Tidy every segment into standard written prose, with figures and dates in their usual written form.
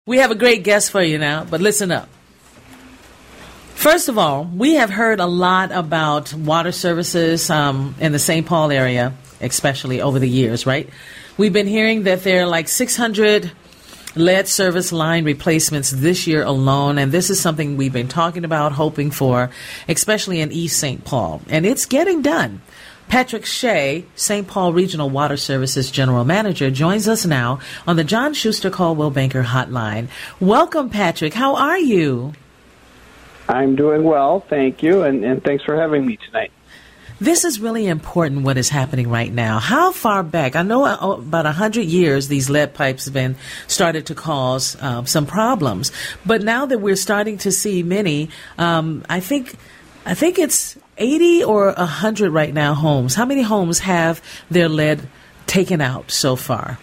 We have a great guest for you now, but listen up. First of all, we have heard a lot about water services in the St. Paul area, especially over the years, right? We've been hearing that there are like 600 lead service line replacements this year alone, and this is something we've been talking about, hoping for, especially in East St. Paul, and it's getting done. Patrick Shea, St. Paul Regional Water Services General Manager, joins us now on the John Schuster Coldwell Banker Hotline. Welcome, Patrick. How are you? I'm doing well, thank you, and thanks for having me tonight. This is really important, what is happening right now. How far back? I know about 100 years these lead pipes have been started to cause some problems, but now that we're starting to see many, I think it's 80 or 100 right now homes. How many homes have their lead taken out so far?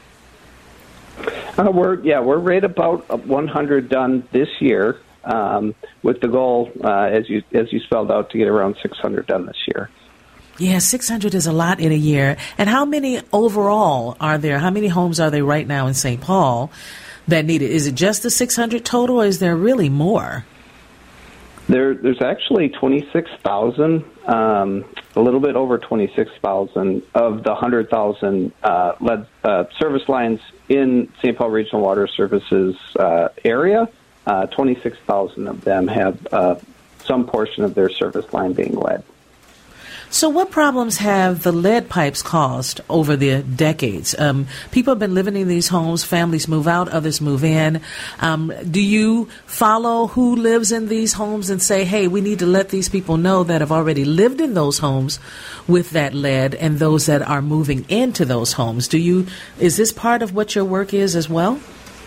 We're right about 100 done this year, with the goal, as you spelled out, to get around 600 done this year. Yeah, 600 is a lot in a year. And how many overall are there? How many homes are there right now in St. Paul that need it? Is it just the 600 total, or is there really more? There's actually 26,000, a little bit over 26,000 of the 100,000 lead service lines in St. Paul Regional Water Services area. 26,000 of them have some portion of their service line being lead. So what problems have the lead pipes caused over the decades? People have been living in these homes, families move out, others move in. Do you follow who lives in these homes and say, hey, we need to let these people know that have already lived in those homes with that lead and those that are moving into those homes? Is this part of what your work is as well?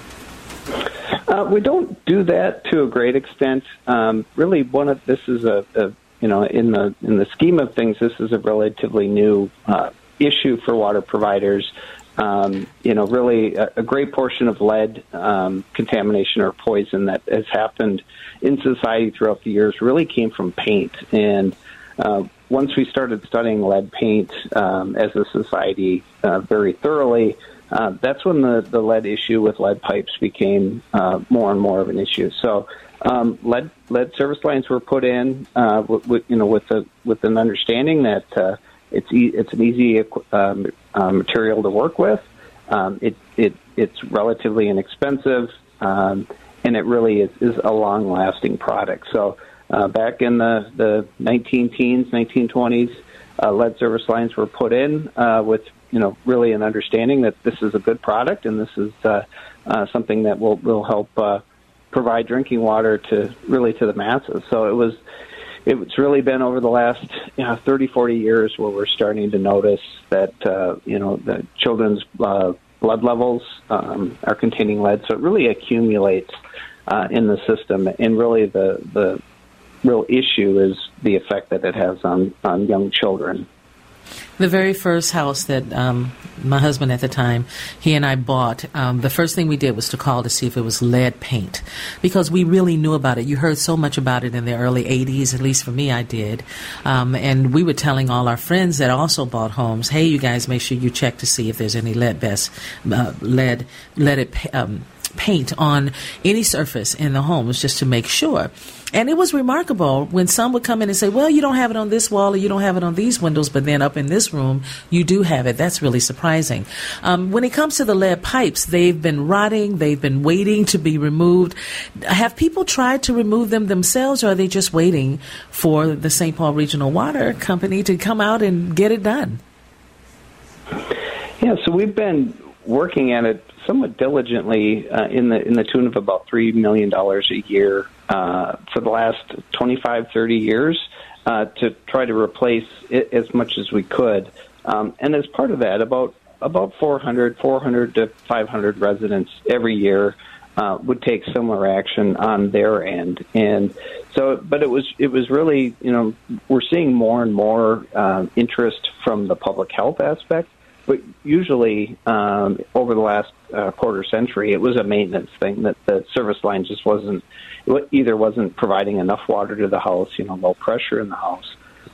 We don't do that to a great extent. Really, this is in the scheme of things, this is a relatively new issue for water providers. Really a great portion of lead contamination or poison that has happened in society throughout the years really came from paint. And once we started studying lead paint as a society very thoroughly, that's when the lead issue with lead pipes became more and more of an issue. So lead service lines were put in with an understanding that it's an easy material to work with. It's relatively inexpensive, and it really is a long-lasting product. So back in the 1920s, lead service lines were put in with really an understanding that this is a good product and this is something that will help provide drinking water to the masses. So it's really been over the last 30, 40 years where we're starting to notice that the children's blood levels are containing lead. So it really accumulates in the system, and really the real issue is the effect that it has on young children. The very first house that my husband at the time, he and I bought, the first thing we did was to call to see if it was lead paint, because we really knew about it. You heard so much about it in the early 80s, at least for me, I did. And we were telling all our friends that also bought homes, hey, you guys, make sure you check to see if there's any leaded paint on any surface in the homes, just to make sure. And it was remarkable when some would come in and say, well, you don't have it on this wall or you don't have it on these windows, but then up in this room, you do have it. That's really surprising. When it comes to the lead pipes, they've been rotting. They've been waiting to be removed. Have people tried to remove them themselves, or are they just waiting for the St. Paul Regional Water Company to come out and get it done? Yeah, so we've been working at it somewhat diligently in the tune of about $3 million a year for the last 25, 30 years to try to replace it as much as we could. And as part of that, about 400 to 500 residents every year would take similar action on their end. And so, but it was really, we're seeing more and more interest from the public health aspect. But usually, over the last quarter century, it was a maintenance thing, that the service line just wasn't providing enough water to the house, low pressure in the house,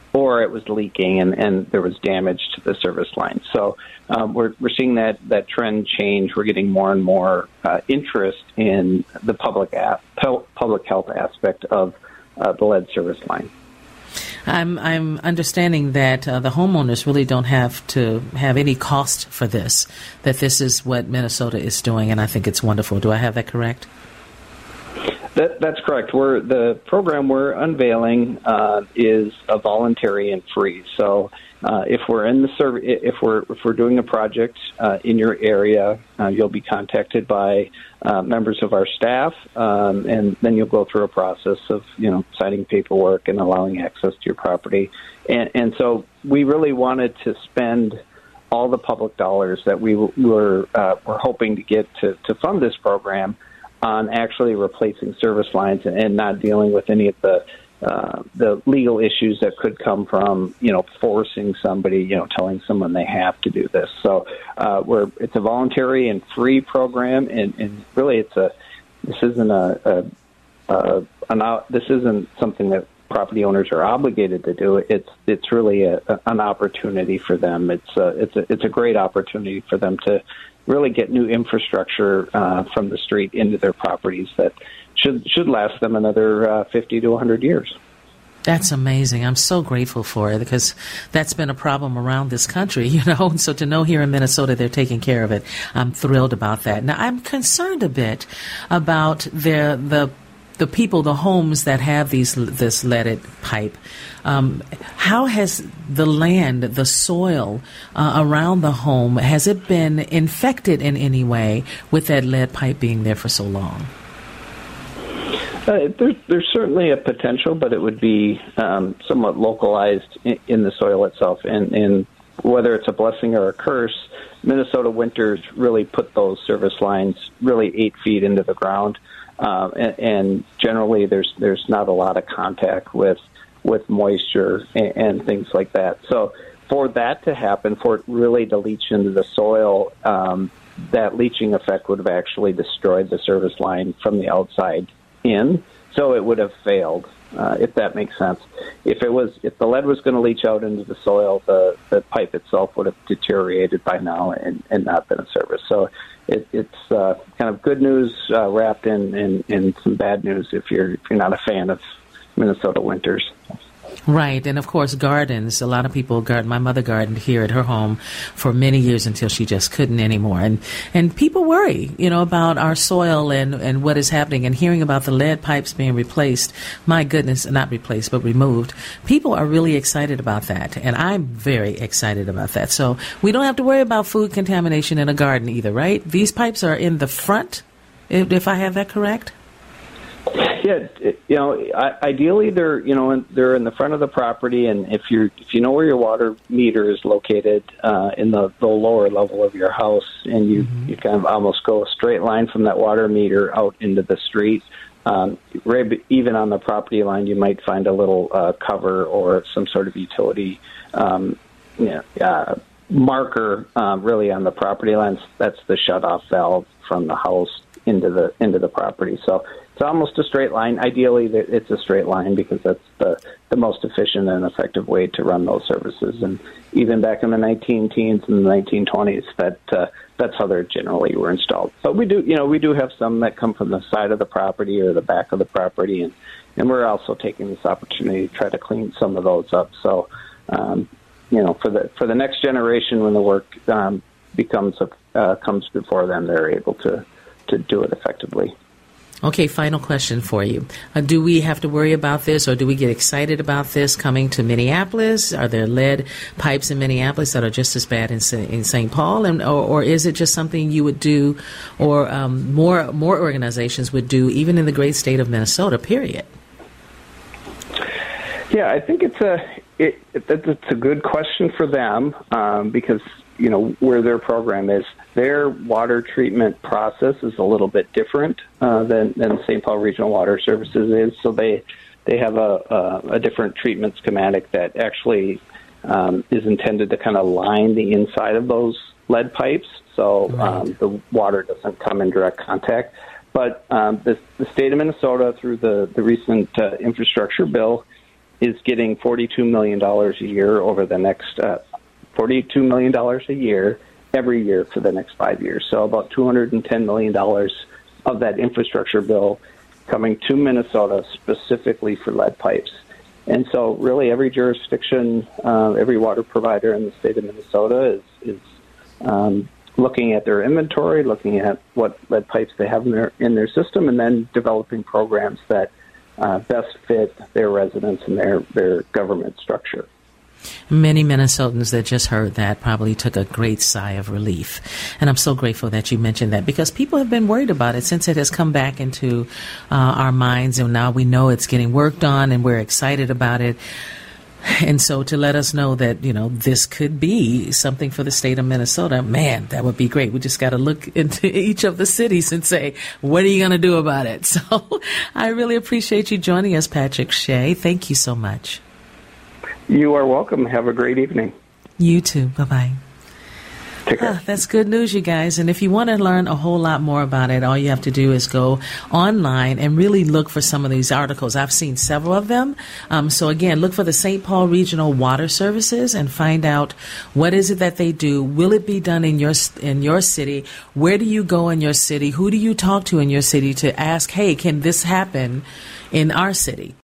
or it was leaking and there was damage to the service line. So we're seeing that trend change. We're getting more and more interest in the public health aspect of the lead service line. I'm understanding that the homeowners really don't have to have any cost for this, that this is what Minnesota is doing, and I think it's wonderful. Do I have that correct? That's correct. The program we're unveiling is a voluntary and free. So if we're in the if we're doing a project in your area, you'll be contacted by members of our staff, and then you'll go through a process of signing paperwork and allowing access to your property. And so we really wanted to spend all the public dollars that we're hoping to get to fund this program on actually replacing service lines and not dealing with any of the legal issues that could come from forcing somebody, telling someone they have to do this. So it's a voluntary and free program, and really this isn't something that property owners are obligated to do. It's really an opportunity for them. It's a great opportunity for them to really get new infrastructure from the street into their properties that should last them another 50 to 100 years. That's amazing. I'm so grateful for it because that's been a problem around this country, So to know here in Minnesota they're taking care of it, I'm thrilled about that. Now, I'm concerned a bit about the people, the homes that have this leaded pipe. How has the land, the soil around the home, has it been infected in any way with that lead pipe being there for so long? There's certainly a potential, but it would be somewhat localized in the soil itself. And whether it's a blessing or a curse, Minnesota winters really put those service lines really 8 feet into the ground. And generally, there's not a lot of contact with moisture and things like that. So for that to happen, for it really to leach into the soil, that leaching effect would have actually destroyed the service line from the outside in. So it would have failed, if that makes sense. If the lead was going to leach out into the soil, the pipe itself would have deteriorated by now and not been a service. So it's kind of good news wrapped in some bad news if you're not a fan of Minnesota winters. Right, and of course gardens. A lot of people garden. My mother gardened here at her home for many years until she just couldn't anymore. And people worry, about our soil and what is happening. And hearing about the lead pipes being replaced, my goodness, not replaced but removed. People are really excited about that, and I'm very excited about that. So we don't have to worry about food contamination in a garden either, right? These pipes are in the front, if I have that correct. Yeah, ideally they're in the front of the property, and if you know where your water meter is located in the lower level of your house, and you kind of almost go a straight line from that water meter out into the street. Even on the property line, you might find a little cover or some sort of utility marker really on the property lines. That's the shutoff valve from the house into the property. So it's almost a straight line. Ideally, it's a straight line because that's the most efficient and effective way to run those services. And even back in the 19-teens and the 1920s, that's how they generally were installed. But we do have some that come from the side of the property or the back of the property, and we're also taking this opportunity to try to clean some of those up. So, for the next generation, when the work comes before them, they're able to do it effectively. Okay, final question for you. Do we have to worry about this, or do we get excited about this coming to Minneapolis? Are there lead pipes in Minneapolis that are just as bad in St. Paul? Or is it just something you would do, or more organizations would do, even in the great state of Minnesota, period? Yeah, I think it's a good question for them because, where their program is. Their water treatment process is a little bit different than St. Paul Regional Water Services is. So they have a different treatment schematic that actually is intended to kind of line the inside of those lead pipes, so the water doesn't come in direct contact. But the state of Minnesota, through the recent infrastructure bill, is getting $42 million a year over the next $42 million a year every year for the next 5 years. So about $210 million of that infrastructure bill coming to Minnesota specifically for lead pipes. And so really every jurisdiction, every water provider in the state of Minnesota is looking at their inventory, looking at what lead pipes they have in their system, and then developing programs that best fit their residents and their government structure. Many Minnesotans that just heard that probably took a great sigh of relief. And I'm so grateful that you mentioned that, because people have been worried about it since it has come back into our minds, and now we know it's getting worked on and we're excited about it. And so to let us know that, this could be something for the state of Minnesota, man, that would be great. We just got to look into each of the cities and say, what are you going to do about it? So I really appreciate you joining us, Patrick Shea. Thank you so much. You are welcome. Have a great evening. You too. Bye-bye. Take care. That's good news, you guys. And if you want to learn a whole lot more about it, all you have to do is go online and really look for some of these articles. I've seen several of them. So again, look for the St. Paul Regional Water Services and find out what is it that they do. Will it be done in your city? Where do you go in your city? Who do you talk to in your city to ask, hey, can this happen in our city?